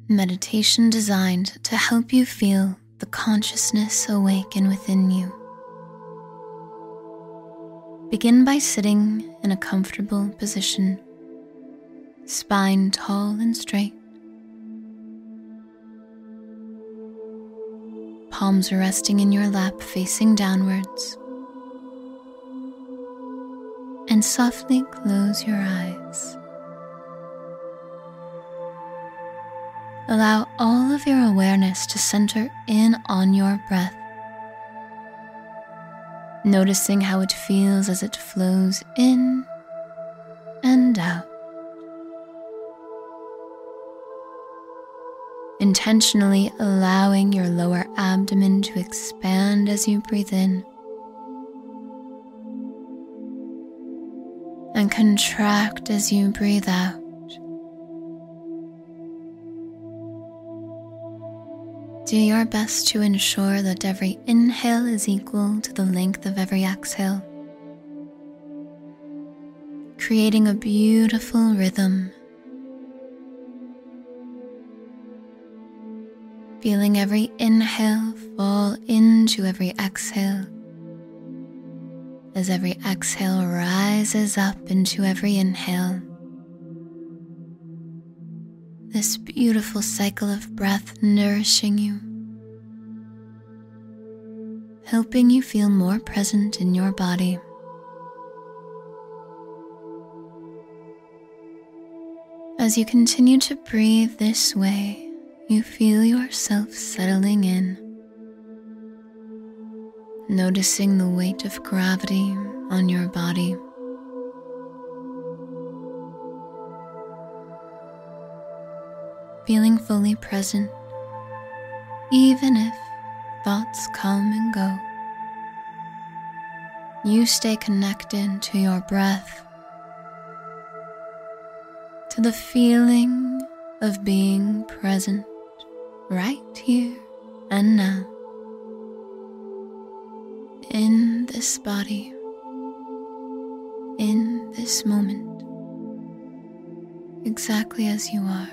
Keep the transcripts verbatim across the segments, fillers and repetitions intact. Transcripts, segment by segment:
meditation designed to help you feel the consciousness awaken within you. Begin by sitting in a comfortable position, spine tall and straight. Palms are resting in your lap facing downwards. And softly close your eyes. Allow all of your awareness to center in on your breath, noticing how it feels as it flows in and out. Intentionally allowing your lower abdomen to expand as you breathe in and contract as you breathe out. Do your best to ensure that every inhale is equal to the length of every exhale, creating a beautiful rhythm. Feeling every inhale fall into every exhale, as every exhale rises up into every inhale. This beautiful cycle of breath nourishing you, helping you feel more present in your body. As you continue to breathe this way, you feel yourself settling in, noticing the weight of gravity on your body. Feeling fully present, even if thoughts come and go. You stay connected to your breath, to the feeling of being present right here and now, in this body, in this moment, exactly as you are.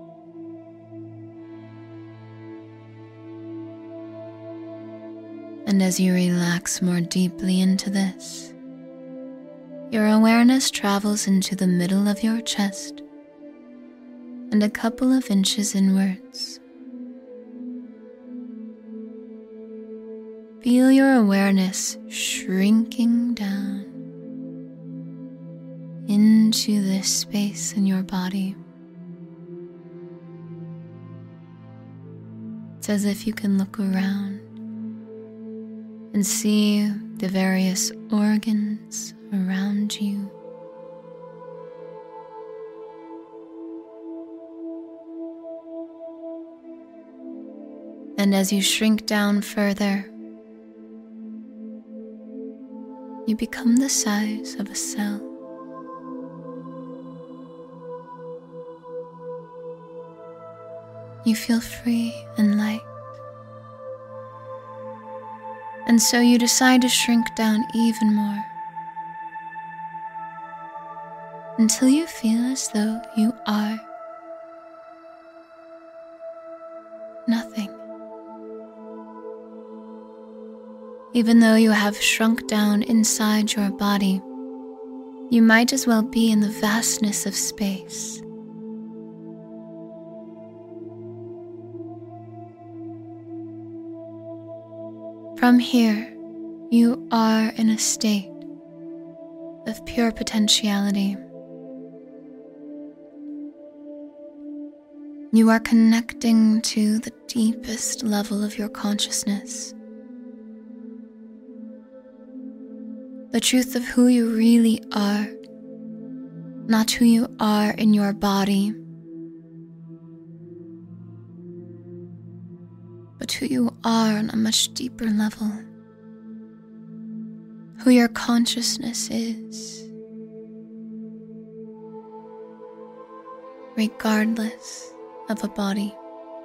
And as you relax more deeply into this, your awareness travels into the middle of your chest and a couple of inches inwards. Feel your awareness shrinking down into this space in your body. It's as if you can look around and see the various organs around you. And as you shrink down further, you become the size of a cell. You feel free and light. And so you decide to shrink down even more, until you feel as though you are nothing. Even though you have shrunk down inside your body, you might as well be in the vastness of space. From here, you are in a state of pure potentiality. You are connecting to the deepest level of your consciousness, the truth of who you really are, not who you are in your body, but who you are on a much deeper level, who your consciousness is, regardless of a body.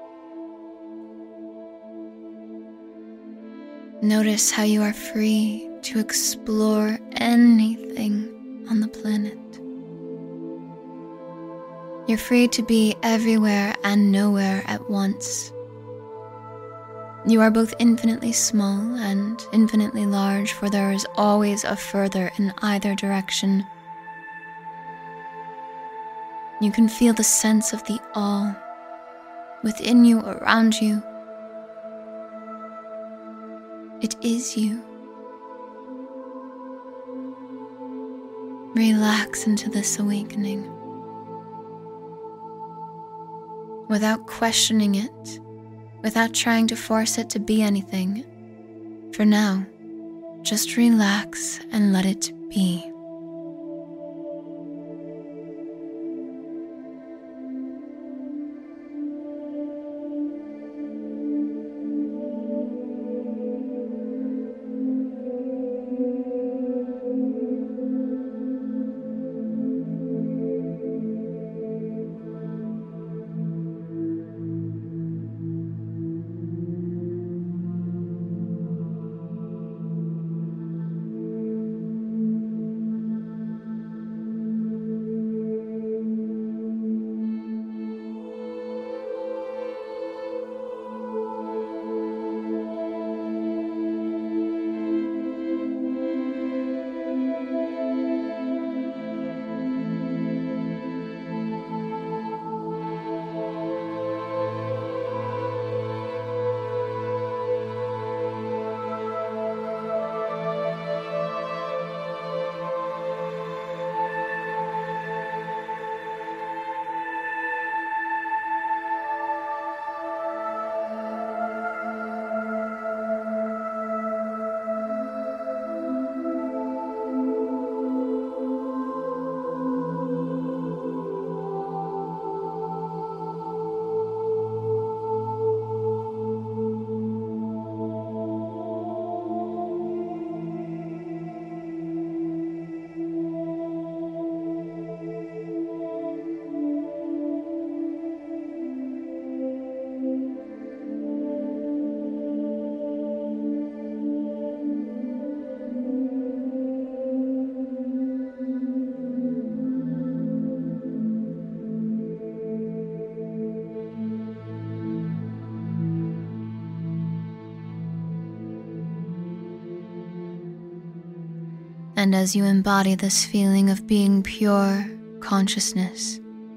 Notice how you are free to explore anything on the planet. You're free to be everywhere and nowhere at once. You are both infinitely small and infinitely large, for there is always a further in either direction. You can feel the sense of the all within you, around you. It is you. Relax into this awakening without questioning it, without trying to force it to be anything. For now, just relax and let it be. And as you embody this feeling of being pure consciousness,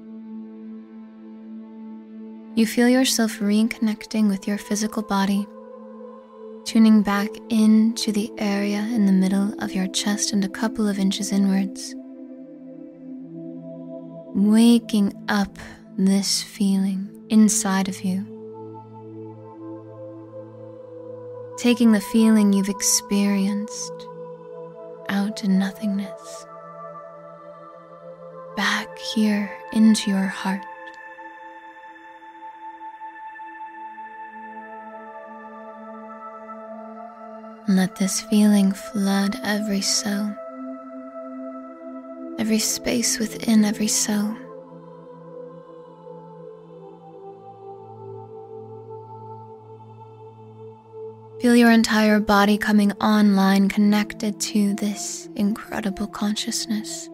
you feel yourself reconnecting with your physical body, tuning back into the area in the middle of your chest and a couple of inches inwards, waking up this feeling inside of you, taking the feeling you've experienced out in nothingness, back here into your heart. And let this feeling flood every cell, every space within every cell. Feel your entire body coming online, connected to this incredible consciousness.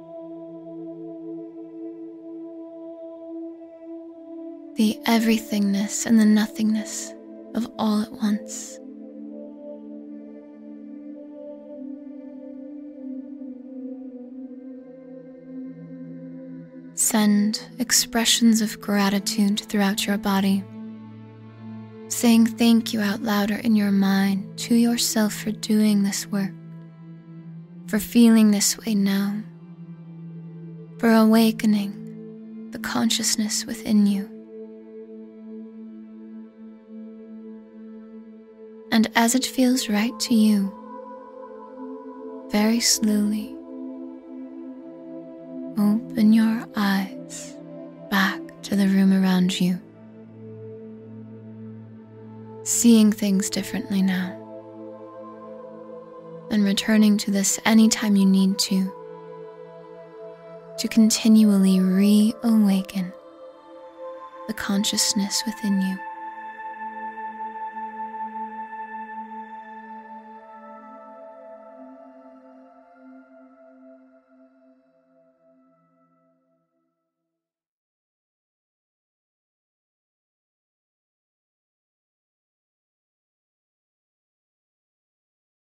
The everythingness and the nothingness of all at once. Send expressions of gratitude throughout your body, saying thank you out louder in your mind to yourself for doing this work, for feeling this way now, for awakening the consciousness within you. And as it feels right to you, very slowly, open your eyes back to the room around you, seeing things differently now, and returning to this anytime you need to, to continually reawaken the consciousness within you.